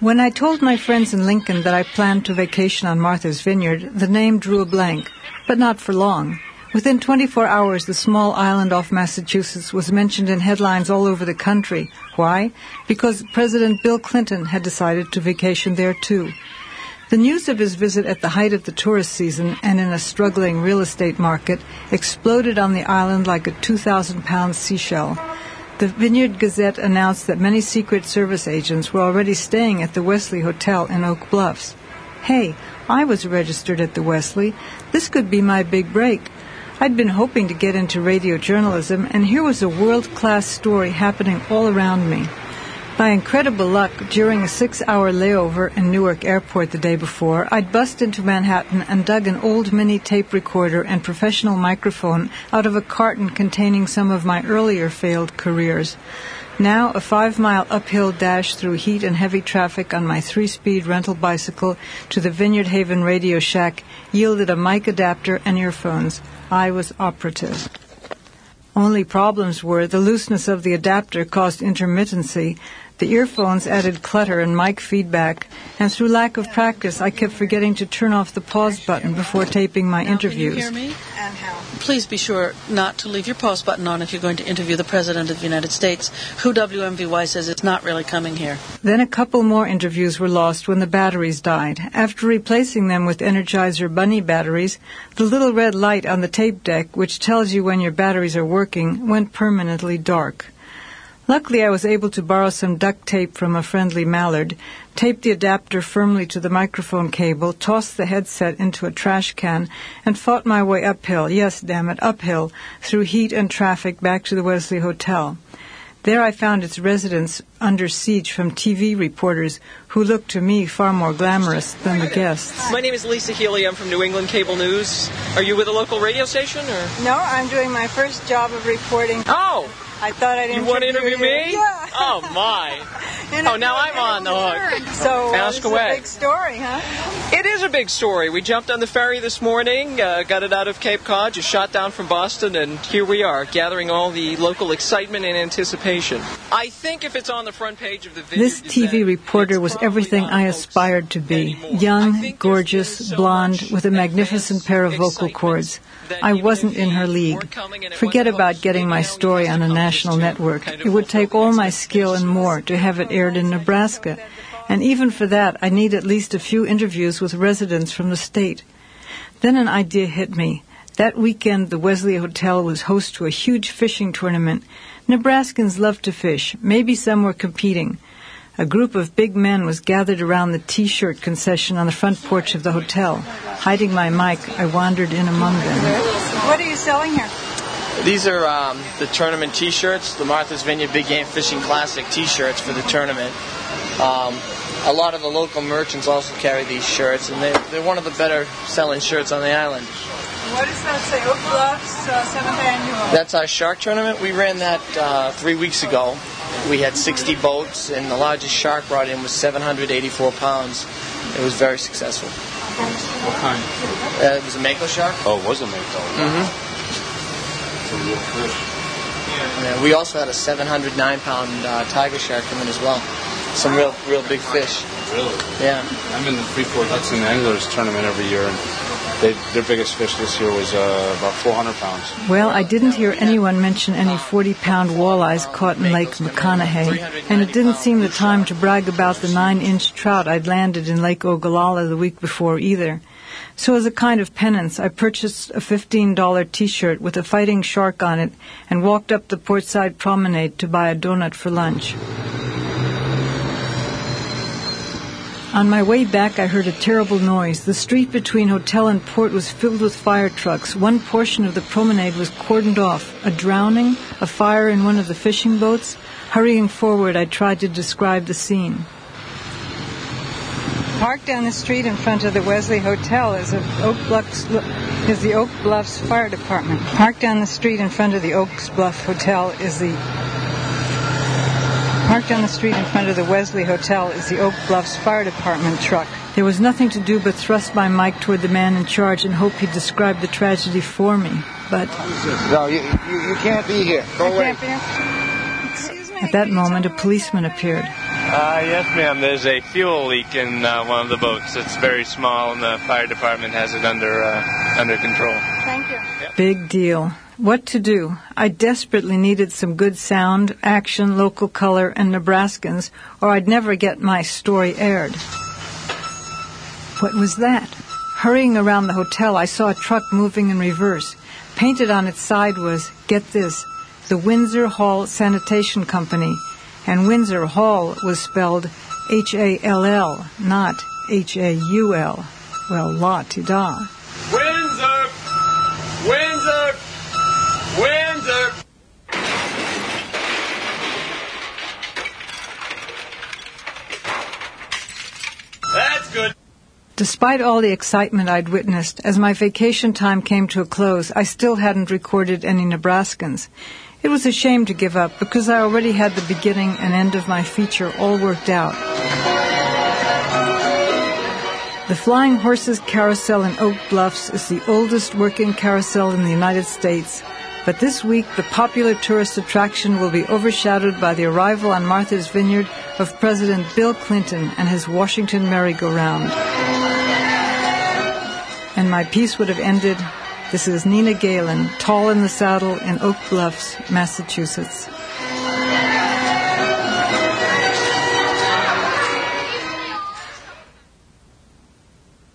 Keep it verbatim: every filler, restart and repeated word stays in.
When I told my friends in Lincoln that I planned to vacation on Martha's Vineyard, the name drew a blank, but not for long. Within twenty-four hours, the small island off Massachusetts was mentioned in headlines all over the country. Why? Because President Bill Clinton had decided to vacation there too. The news of his visit at the height of the tourist season and in a struggling real estate market exploded on the island like a two thousand pound seashell. The Vineyard Gazette announced that many Secret Service agents were already staying at the Wesley Hotel in Oak Bluffs. Hey, I was registered at the Wesley. This could be my big break. I'd been hoping to get into radio journalism, and here was a world-class story happening all around me. By incredible luck, during a six-hour layover in Newark Airport the day before, I'd bust into Manhattan and dug an old mini tape recorder and professional microphone out of a carton containing some of my earlier failed careers. Now, a five-mile uphill dash through heat and heavy traffic on my three-speed rental bicycle to the Vineyard Haven Radio Shack yielded a mic adapter and earphones. I was operative. Only problems were the looseness of the adapter caused intermittency, the earphones added clutter and mic feedback, and through lack of practice, I kept forgetting to turn off the pause button before taping my now, interviews. Can you hear me? And how? Please be sure not to leave your pause button on if you're going to interview the President of the United States, who W M V Y says is not really coming here. Then a couple more interviews were lost when the batteries died. After replacing them with Energizer Bunny batteries, the little red light on the tape deck, which tells you when your batteries are working, went permanently dark. Luckily, I was able to borrow some duct tape from a friendly mallard, tape the adapter firmly to the microphone cable, tossed the headset into a trash can, and fought my way uphill, yes, damn it, uphill, through heat and traffic back to the Wesley Hotel. There I found its residents under siege from T V reporters who looked to me far more glamorous than the guests. My name is Lisa Healy. I'm from New England Cable News. Are you with a local radio station? Or? No, I'm doing my first job of reporting. Oh! I thought I'd interview you. want to interview you. me? Yeah. Oh, my. Oh, now I'm on the hook. So, uh, Ask this away. is a big story, huh? It is a big story. We jumped on the ferry this morning, uh, got it out of Cape Cod, just shot down from Boston, and here we are, gathering all the local excitement and anticipation. I think if it's on the front page of the Vineyard This T V reporter was everything I aspired to be. Young, gorgeous, blonde, with a magnificent pair of vocal cords. I wasn't in her league. Forget about getting my story on a national network. It would take all my skill and more to have it aired in Nebraska. And even for that, I need at least a few interviews with residents from the state. Then an idea hit me. That weekend, the Wesley Hotel was host to a huge fishing tournament. Nebraskans love to fish. Maybe some were competing. A group of big men was gathered around the T-shirt concession on the front porch of the hotel. Hiding my mic, I wandered in among them. What are you selling here? These are um, the tournament T-shirts, the Martha's Vineyard Big Game Fishing Classic T-shirts for the tournament. Um, a lot of the local merchants also carry these shirts, and they, they're one of the better selling shirts on the island. What does that say? Oak Bluffs, uh, seventh Annual. That's our shark tournament. We ran that uh, three weeks ago. We had sixty boats, and the largest shark brought in was seven hundred eighty-four pounds. It was very successful. What kind? Uh, it was a mako shark. Oh, it was a mako. Mm-hmm. It's a real fish. Yeah, we also had a seven hundred nine pound uh, tiger shark come in as well. Some real, real big fish. Really? Yeah. I'm in the Freeport Hudson Anglers tournament every year, and they, their biggest fish this year was uh, about four hundred pounds. Well, I didn't hear anyone mention any forty-pound walleyes caught in Lake McConaughey, and it didn't seem the time to brag about the nine-inch trout I'd landed in Lake Ogallala the week before either. So as a kind of penance, I purchased a fifteen dollar T-shirt with a fighting shark on it and walked up the portside promenade to buy a donut for lunch. On my way back, I heard a terrible noise. The street between hotel and port was filled with fire trucks. One portion of the promenade was cordoned off. A drowning, a fire in one of the fishing boats. Hurrying forward, I tried to describe the scene. Parked down the street in front of the Wesley Hotel is, a Oak Bluffs, is the Oak Bluffs Fire Department. Parked down the street in front of the Oak Bluff Hotel is the... Parked on the street in front of the Wesley Hotel is the Oak Bluffs Fire Department truck. There was nothing to do but thrust my mic toward the man in charge and hope he'd describe the tragedy for me. But... No, you, you, you can't be here. Go I away. Can't be here? Excuse me. At that moment, a policeman appeared. Uh, yes, ma'am. There's a fuel leak in uh, one of the boats. It's very small, and the fire department has it under uh, under control. Thank you. Yep. Big deal. What to do? I desperately needed some good sound, action, local color, and Nebraskans, or I'd never get my story aired. What was that? Hurrying around the hotel, I saw a truck moving in reverse. Painted on its side was, get this, the Windsor Hall Sanitation Company. And Windsor Hall was spelled H A L L, not H A U L. Well, la-ti-da. Windsor! Windsor! Windsor! That's good. Despite all the excitement I'd witnessed, as my vacation time came to a close, I still hadn't recorded any Nebraskans. It was a shame to give up because I already had the beginning and end of my feature all worked out. The Flying Horses Carousel in Oak Bluffs is the oldest working carousel in the United States, but this week the popular tourist attraction will be overshadowed by the arrival on Martha's Vineyard of President Bill Clinton and his Washington merry-go-round. And my piece would have ended... This is Nina Galen, tall in the saddle in Oak Bluffs, Massachusetts.